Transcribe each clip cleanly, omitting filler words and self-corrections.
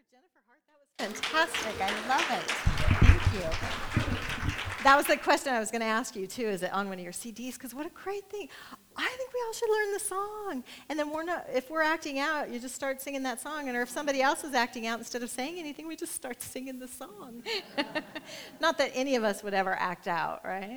Jennifer Hart, that was fantastic. I love it. Thank you. That was the question I was going to ask you, too. Is it on one of your CDs? Because what a great thing. I think we all should learn the song. And then if we're acting out, you just start singing that song. And or if somebody else is acting out, instead of saying anything, we just start singing the song. Not that any of us would ever act out, right?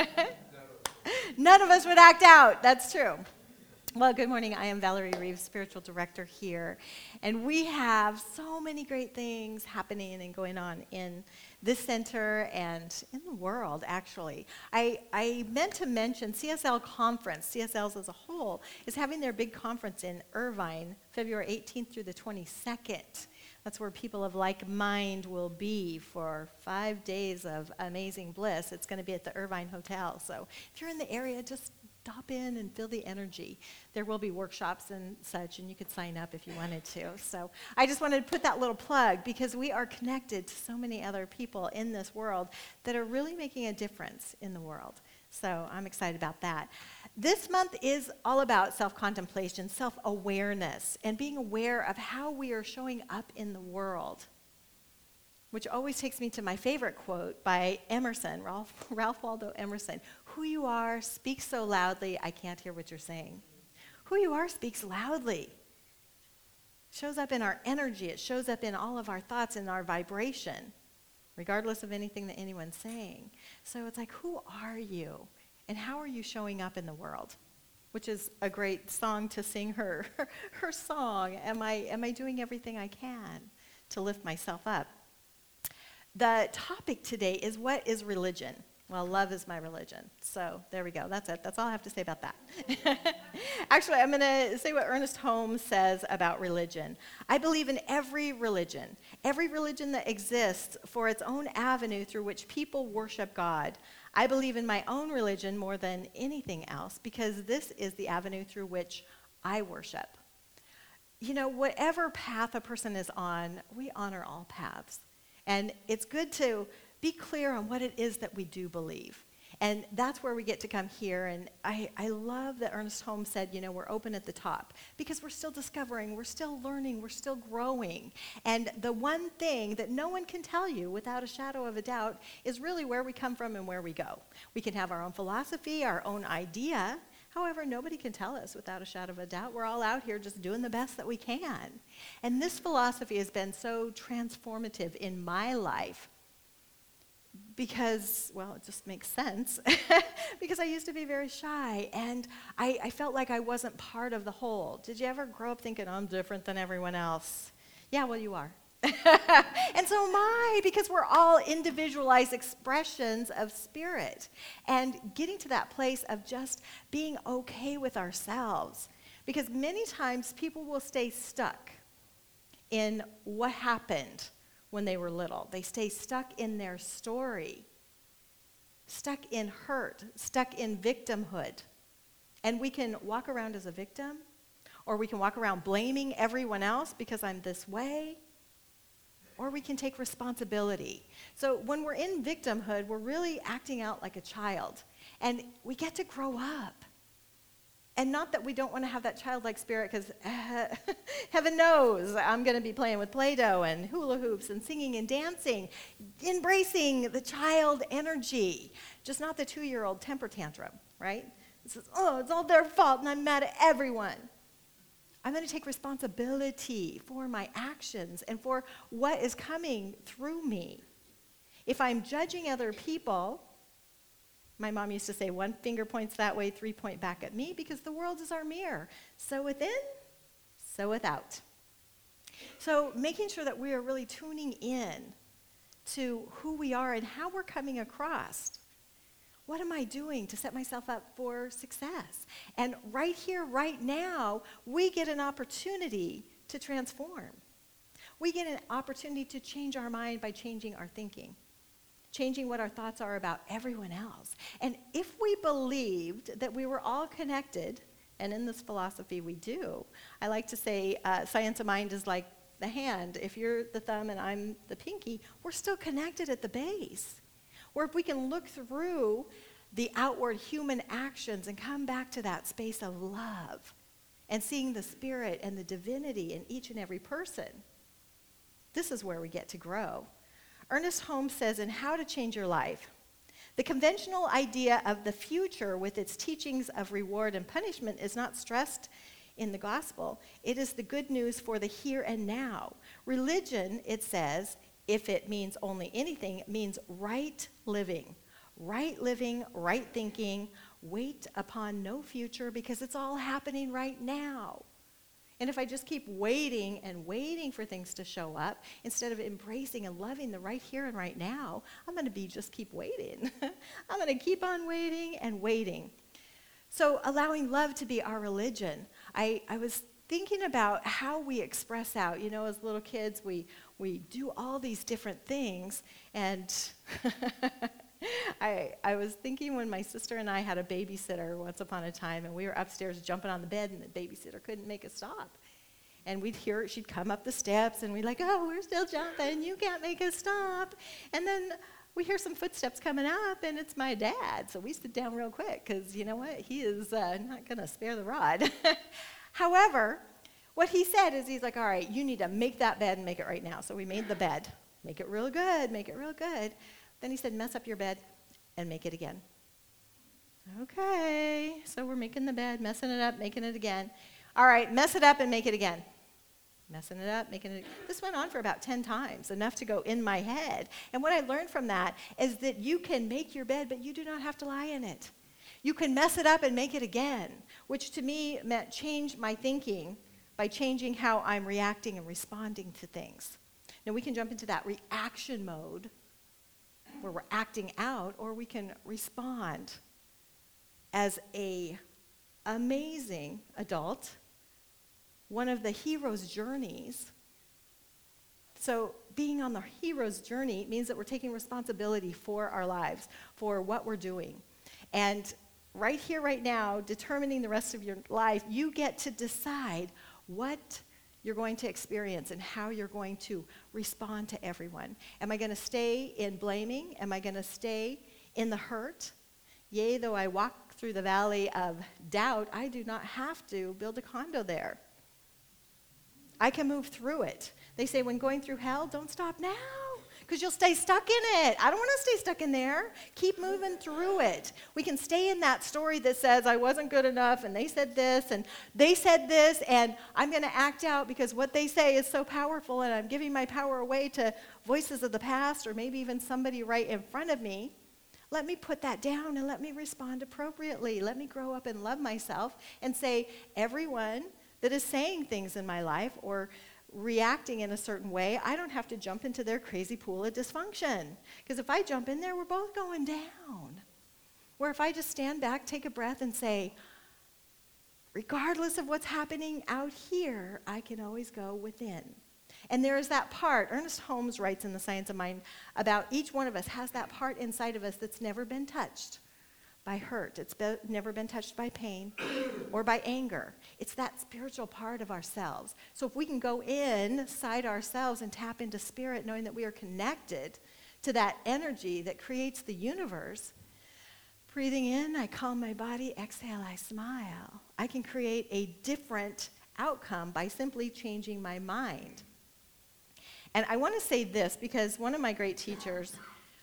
None of us would act out. That's true. Well, good morning. I am Valerie Reeves, spiritual director here. And we have so many great things happening and going on in this center and in the world, actually. I meant to mention CSL Conference, CSLs as a whole, is having their big conference in Irvine, February 18th through the 22nd. That's where people of like mind will be for 5 days of amazing bliss. It's going to be at the Irvine Hotel. So if you're in the area, just stop in and feel the energy. There will be workshops and such, and you could sign up if you wanted to. So I just wanted to put that little plug because we are connected to so many other people in this world that are really making a difference in the world. So I'm excited about that. This month is all about self-contemplation, self-awareness, and being aware of how we are showing up in the world, which always takes me to my favorite quote by Emerson, Ralph Waldo Emerson. Who you are speaks so loudly, I can't hear what you're saying. Who you are speaks loudly. It shows up in our energy. It shows up in all of our thoughts and our vibration, regardless of anything that anyone's saying. So it's like, who are you? And how are you showing up in the world? Which is a great song to sing her song. Am I doing everything I can to lift myself up? The topic today is, what is religion? Well, love is my religion. So there we go. That's it. That's all I have to say about that. Actually, I'm going to say what Ernest Holmes says about religion. I believe in every religion that exists for its own avenue through which people worship God. I believe in my own religion more than anything else because this is the avenue through which I worship. You know, whatever path a person is on, we honor all paths. And it's good to be clear on what it is that we do believe. And that's where we get to come here. And I love that Ernest Holmes said, you know, we're open at the top because we're still discovering, we're still learning, we're still growing. And the one thing that no one can tell you without a shadow of a doubt is really where we come from and where we go. We can have our own philosophy, our own idea. However, nobody can tell us without a shadow of a doubt. We're all out here just doing the best that we can. And this philosophy has been so transformative in my life because, well, it just makes sense, because I used to be very shy, and I felt like I wasn't part of the whole. Did you ever grow up thinking, I'm different than everyone else? Yeah, well, you are. And so am I, because we're all individualized expressions of spirit. And getting to that place of just being okay with ourselves. Because many times people will stay stuck in what happened when they were little. They stay stuck in their story, stuck in hurt, stuck in victimhood. And we can walk around as a victim, or we can walk around blaming everyone else because I'm this way. Or we can take responsibility. So when we're in victimhood, we're really acting out like a child. And we get to grow up. And not that we don't want to have that childlike spirit, because heaven knows I'm going to be playing with Play-Doh and hula hoops and singing and dancing, embracing the child energy, just not the 2-year-old temper tantrum, right? It says, oh, it's all their fault and I'm mad at everyone. I'm going to take responsibility for my actions and for what is coming through me. If I'm judging other people, my mom used to say, 1 finger points that way, 3 point back at me, because the world is our mirror. So within, so without. So making sure that we are really tuning in to who we are and how we're coming across. What am I doing to set myself up for success? And right here, right now, we get an opportunity to transform. We get an opportunity to change our mind by changing our thinking, changing what our thoughts are about everyone else. And if we believed that we were all connected, and in this philosophy we do, I like to say science of mind is like the hand. If you're the thumb and I'm the pinky, we're still connected at the base. Or if we can look through the outward human actions and come back to that space of love and seeing the spirit and the divinity in each and every person, This is where we get to grow. Ernest Holmes says in How to Change Your Life, the conventional idea of the future with its teachings of reward and punishment is not stressed in the gospel. It is the good news for the here and now. Religion, it says, if it means only anything, it means right living. Right living, right thinking, wait upon no future because it's all happening right now. And if I just keep waiting and waiting for things to show up, instead of embracing and loving the right here and right now, I'm going to just keep waiting. I'm going to keep on waiting and waiting. So allowing love to be our religion. I was thinking about how we express out. You know, as little kids, we do all these different things. And I was thinking when my sister and I had a babysitter once upon a time, and we were upstairs jumping on the bed, and the babysitter couldn't make us stop. And we'd hear her, she'd come up the steps, and we'd like, oh, we're still jumping, you can't make us stop. And then we hear some footsteps coming up, and it's my dad. So we sit down real quick, because you know what? He is not going to spare the rod. However, what he said is he's like, all right, you need to make that bed and make it right now. So we made the bed. Make it real good, make it real good. Then he said, mess up your bed and make it again. Okay, so we're making the bed, messing it up, making it again. All right, mess it up and make it again. Messing it up, making it. This went on for about 10 times, enough to go in my head. And what I learned from that is that you can make your bed, but you do not have to lie in it. You can mess it up and make it again, which to me meant change my thinking by changing how I'm reacting and responding to things. Now, we can jump into that reaction mode where we're acting out, or we can respond as a amazing adult. One of the hero's journeys. So being on the hero's journey means that we're taking responsibility for our lives, for what we're doing. And right here, right now, determining the rest of your life, you get to decide what you're going to experience and how you're going to respond to everyone. Am I going to stay in blaming? Am I going to stay in the hurt? Yea, though I walk through the valley of doubt, I do not have to build a condo there. I can move through it. They say when going through hell, don't stop now, because you'll stay stuck in it. I don't want to stay stuck in there. Keep moving through it. We can stay in that story that says I wasn't good enough, and they said this, and I'm going to act out because what they say is so powerful, and I'm giving my power away to voices of the past, or maybe even somebody right in front of me. Let me put that down and let me respond appropriately. Let me grow up and love myself and say, everyone that is saying things in my life or reacting in a certain way, I don't have to jump into their crazy pool of dysfunction. Because if I jump in there, we're both going down. Where if I just stand back, take a breath, and say, regardless of what's happening out here, I can always go within. And there is that part, Ernest Holmes writes in The Science of Mind, about each one of us has that part inside of us that's never been touched by hurt. It's never been touched by pain or by anger. It's that spiritual part of ourselves. So if we can go inside ourselves and tap into spirit, knowing that we are connected to that energy that creates the universe, breathing in, I calm my body, exhale, I smile. I can create a different outcome by simply changing my mind. And I want to say this because one of my great teachers,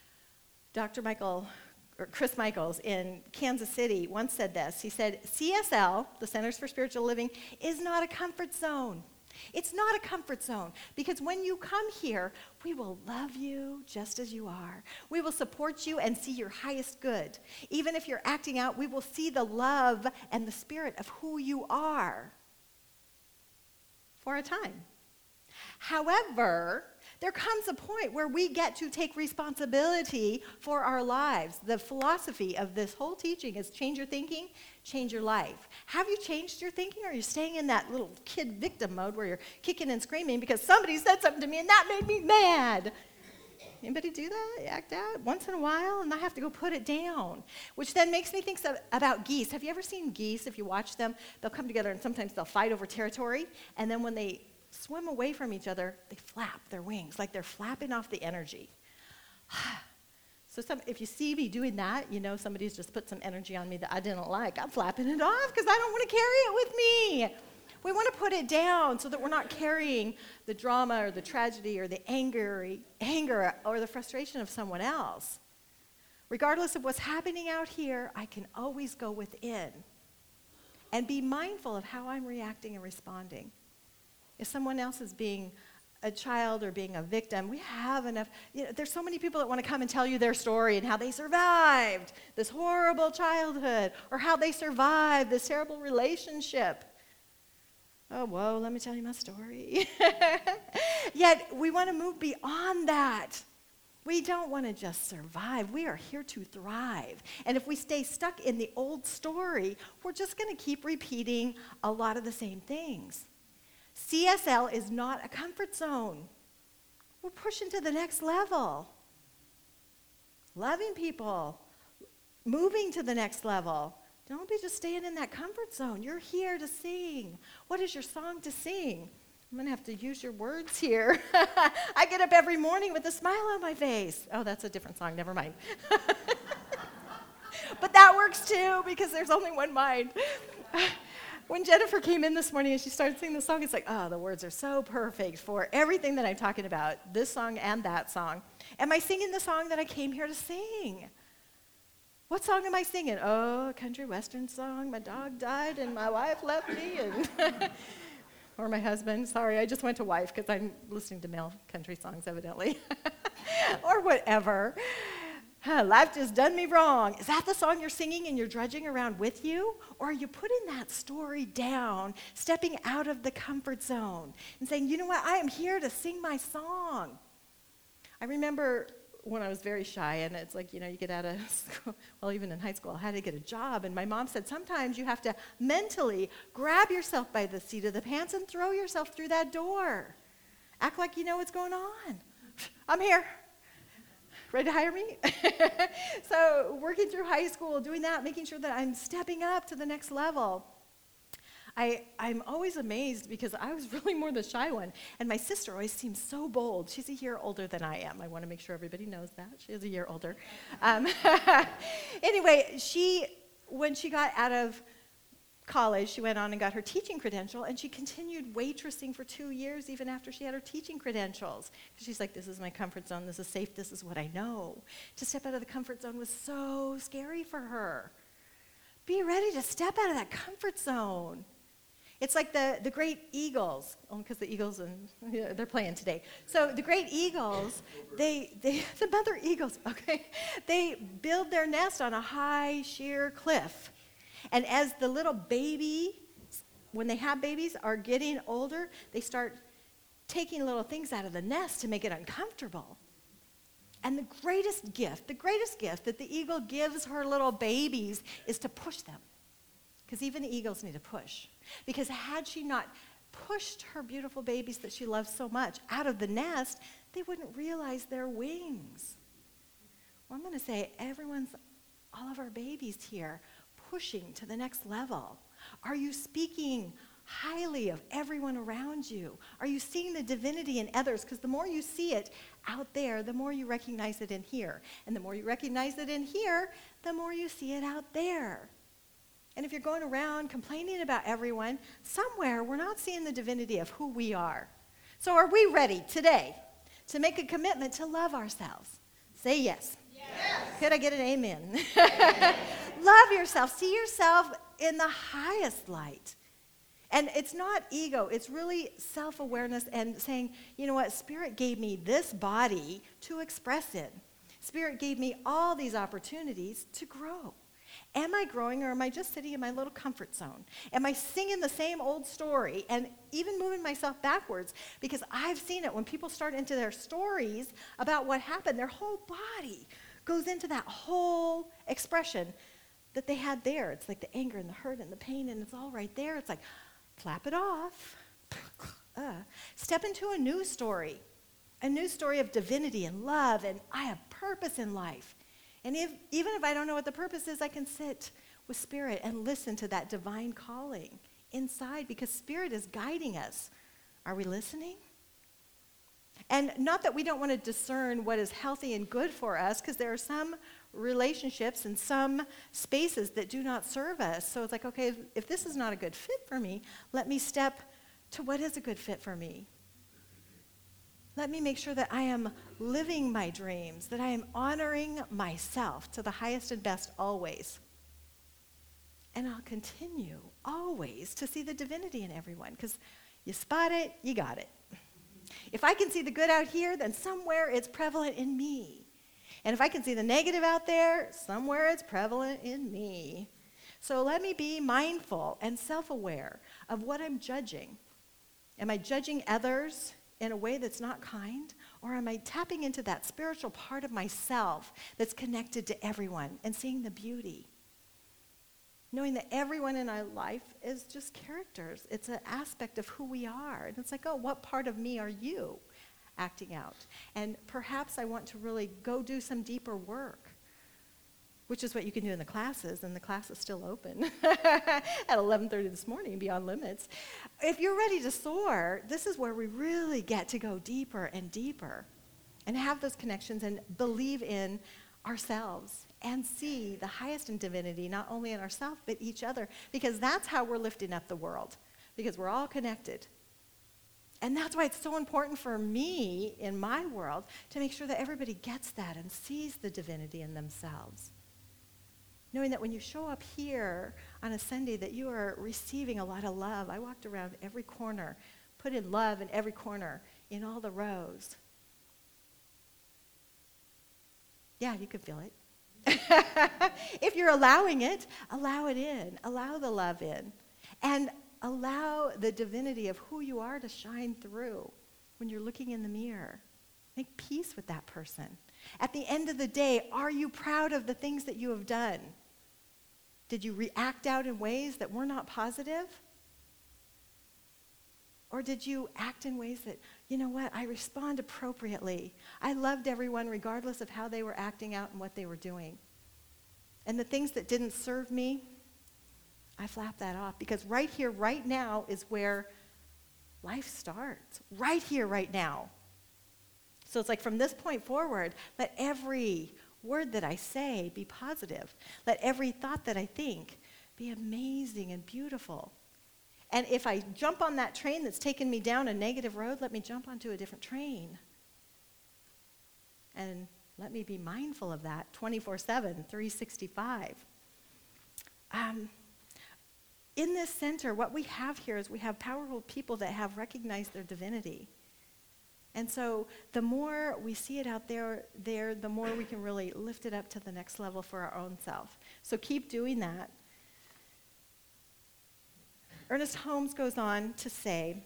Chris Michaels in Kansas City once said this. He said, CSL, the Centers for Spiritual Living, is not a comfort zone. It's not a comfort zone because when you come here, we will love you just as you are. We will support you and see your highest good. Even if you're acting out, we will see the love and the spirit of who you are for a time. However, there comes a point where we get to take responsibility for our lives. The philosophy of this whole teaching is change your thinking, change your life. Have you changed your thinking, or are you staying in that little kid victim mode where you're kicking and screaming because somebody said something to me and that made me mad? Anybody do that? Act out once in a while, and I have to go put it down, which then makes me think about geese. Have you ever seen geese? If you watch them, they'll come together and sometimes they'll fight over territory, and then when they swim away from each other, they flap their wings like they're flapping off the energy. So if you see me doing that, you know somebody's just put some energy on me that I didn't like. I'm flapping it off because I don't want to carry it with me. We want to put it down so that we're not carrying the drama or the tragedy or the anger or the frustration of someone else. Regardless of what's happening out here, I can always go within and be mindful of how I'm reacting and responding. If someone else is being a child or being a victim, we have enough, there's so many people that want to come and tell you their story and how they survived this horrible childhood or how they survived this terrible relationship. Oh, whoa, let me tell you my story. Yet we want to move beyond that. We don't want to just survive. We are here to thrive. And if we stay stuck in the old story, we're just going to keep repeating a lot of the same things. CSL is not a comfort zone. We're pushing to the next level. Loving people, moving to the next level. Don't be just staying in that comfort zone. You're here to sing. What is your song to sing? I'm going to have to use your words here. I get up every morning with a smile on my face. Oh, that's a different song. Never mind. But that works too because there's only one mind. When Jennifer came in this morning and she started singing the song, it's like, oh, the words are so perfect for everything that I'm talking about, this song and that song. Am I singing the song that I came here to sing? What song am I singing? Oh, a country western song. My dog died and my wife left me. Or my husband. Sorry, I just went to wife because I'm listening to male country songs, evidently. Or whatever. Life just done me wrong. Is that the song you're singing and you're drudging around with you? Or are you putting that story down, stepping out of the comfort zone and saying, you know what, I am here to sing my song. I remember when I was very shy, and it's like, you get out of school, well, even in high school, I had to get a job, and my mom said sometimes you have to mentally grab yourself by the seat of the pants and throw yourself through that door. Act like you know what's going on. I'm here. Ready to hire me? So working through high school, doing that, making sure that I'm stepping up to the next level. I'm always amazed because I was really more the shy one, and my sister always seems so bold. She's a year older than I am. I want to make sure everybody knows that. She is a year older. Anyway, when she got out of college, she went on and got her teaching credential, and she continued waitressing for 2 years even after she had her teaching credentials. She's like, this is my comfort zone, this is safe, this is what I know. To step out of the comfort zone was so scary for her. Be ready to step out of that comfort zone. It's like the great eagles, because the eagles, they're playing today. So the great eagles, the mother eagles, okay, they build their nest on a high, sheer cliff. And as the little baby, when they have babies, are getting older, they start taking little things out of the nest to make it uncomfortable. And the greatest gift that the eagle gives her little babies is to push them. Because even the eagles need to push. Because had she not pushed her beautiful babies that she loves so much out of the nest, they wouldn't realize their wings. Well, I'm going to say all of our babies here, pushing to the next level. Are you speaking highly of everyone around you? Are you seeing the divinity in others? Because the more you see it out there, the more you recognize it in here. And the more you recognize it in here, the more you see it out there. And if you're going around complaining about everyone, somewhere we're not seeing the divinity of who we are. So are we ready today to make a commitment to love ourselves? Say yes. Yes. Could I get an amen? Love yourself. See yourself in the highest light. And it's not ego. It's really self-awareness and saying, you know what, Spirit gave me this body to express it. Spirit gave me all these opportunities to grow. Am I growing, or am I just sitting in my little comfort zone? Am I singing the same old story and even moving myself backwards? Because I've seen it when people start into their stories about what happened, their whole body goes into that whole expression that they had there. It's like the anger and the hurt and the pain, and it's all right there. It's like, flap it off. Step into a new story of divinity and love, and I have purpose in life. And even if I don't know what the purpose is, I can sit with Spirit and listen to that divine calling inside, because Spirit is guiding us. Are we listening? And not that we don't want to discern what is healthy and good for us, because there are some relationships and some spaces that do not serve us. So it's like, okay, if this is not a good fit for me, let me step to what is a good fit for me. Let me make sure that I am living my dreams, that I am honoring myself to the highest and best always. And I'll continue always to see the divinity in everyone, because you spot it, you got it. If I can see the good out here, then somewhere it's prevalent in me. And if I can see the negative out there, somewhere it's prevalent in me. So let me be mindful and self-aware of what I'm judging. Am I judging others in a way that's not kind? Or am I tapping into that spiritual part of myself that's connected to everyone and seeing the beauty? Knowing that everyone in our life is just characters. It's an aspect of who we are. And it's like, oh, what part of me are you acting out? And perhaps I want to really go do some deeper work, which is what you can do in the classes, and the class is still open at 11:30 this morning, Beyond Limits. If you're ready to soar, this is where we really get to go deeper and deeper and have those connections and believe in ourselves and see the highest in divinity, not only in ourselves, but each other, because that's how we're lifting up the world, because we're all connected. And that's why it's so important for me in my world to make sure that everybody gets that and sees the divinity in themselves. Knowing that when you show up here on a Sunday that you are receiving a lot of love. I walked around every corner, put in love in every corner, in all the rows. Yeah, you can feel it. If you're allowing it, allow it in. Allow the love in. And allow the divinity of who you are to shine through when you're looking in the mirror. Make peace with that person. At the end of the day, are you proud of the things that you have done? Did you react out in ways that were not positive? Or did you act in ways that, you know what, I respond appropriately. I loved everyone regardless of how they were acting out and what they were doing. And the things that didn't serve me, I flap that off, because right here, right now is where life starts. Right here, right now. So it's like from this point forward, let every word that I say be positive. Let every thought that I think be amazing and beautiful. And if I jump on that train that's taken me down a negative road, let me jump onto a different train. And let me be mindful of that 24/7, 365. In this center, what we have here is we have powerful people that have recognized their divinity. And so the more we see it out there, the more we can really lift it up to the next level for our own self. So keep doing that. Ernest Holmes goes on to say,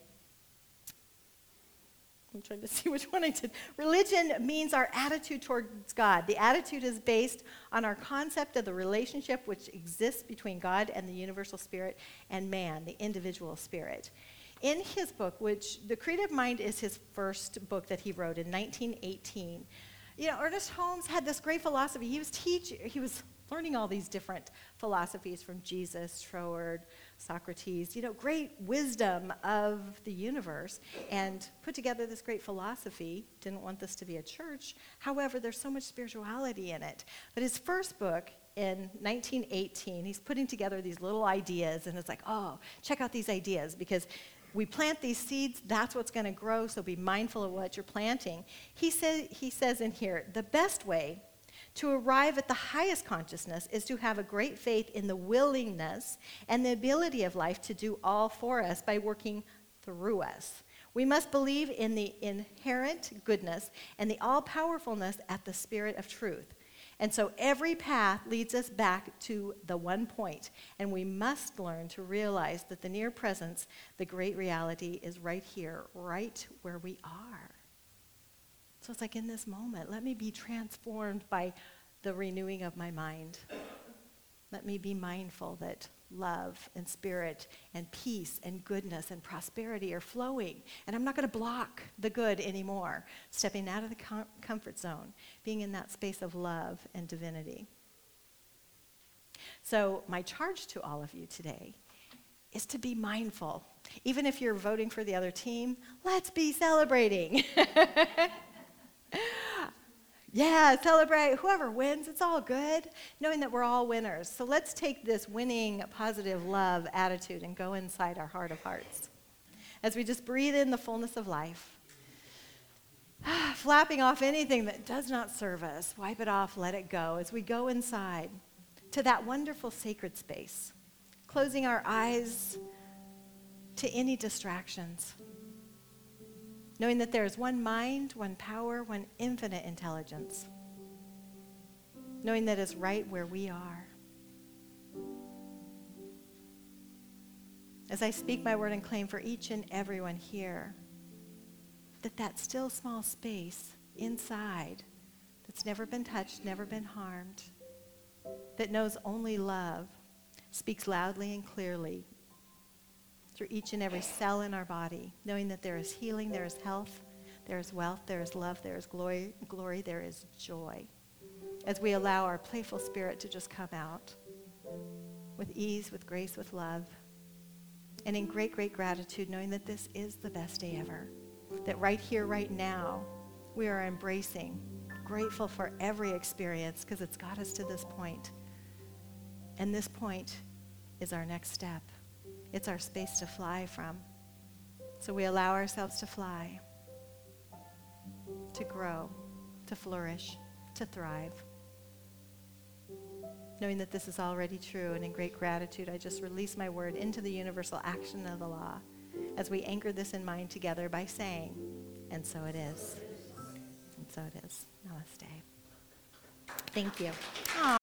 I'm trying to see which one I did. Religion means our attitude towards God. The attitude is based on our concept of the relationship which exists between God and the universal spirit and man, the individual spirit. In his book, which The Creative Mind is his first book that he wrote in 1918, Ernest Holmes had this great philosophy. He was learning all these different philosophies from Jesus, Troward, Socrates, great wisdom of the universe, and put together this great philosophy. Didn't want this to be a church. However, there's so much spirituality in it. But his first book in 1918, he's putting together these little ideas, and it's like, oh, check out these ideas, because we plant these seeds, that's what's going to grow, so be mindful of what you're planting. He says in here, the best way to arrive at the highest consciousness is to have a great faith in the willingness and the ability of life to do all for us by working through us. We must believe in the inherent goodness and the all-powerfulness at the Spirit of truth. And so every path leads us back to the one point, and we must learn to realize that the near presence, the great reality, is right here, right where we are. So it's like in this moment, let me be transformed by the renewing of my mind. Let me be mindful that love and spirit and peace and goodness and prosperity are flowing. And I'm not going to block the good anymore. Stepping out of the comfort zone, being in that space of love and divinity. So my charge to all of you today is to be mindful Even if you're voting for the other team, let's be celebrating. Yeah, celebrate. Whoever wins, it's all good, knowing that we're all winners. So let's take this winning, positive love attitude and go inside our heart of hearts. As we just breathe in the fullness of life, flapping off anything that does not serve us, wipe it off, let it go. As we go inside to that wonderful sacred space, closing our eyes to any distractions, knowing that there is one mind, one power, one infinite intelligence, knowing that is right where we are. As I speak my word and claim for each and everyone here, that still small space inside that's never been touched, never been harmed, that knows only love, speaks loudly and clearly through each and every cell in our body, knowing that there is healing, there is health, there is wealth, there is love, there is glory, there is joy. As we allow our playful spirit to just come out with ease, with grace, with love, and in great, great gratitude, knowing that this is the best day ever, that right here, right now, we are embracing, grateful for every experience because it's got us to this point. And this point is our next step. It's our space to fly from. So we allow ourselves to fly, to grow, to flourish, to thrive. Knowing that this is already true, and in great gratitude, I just release my word into the universal action of the law as we anchor this in mind together by saying, and so it is. And so it is. Namaste. Thank you. Aww.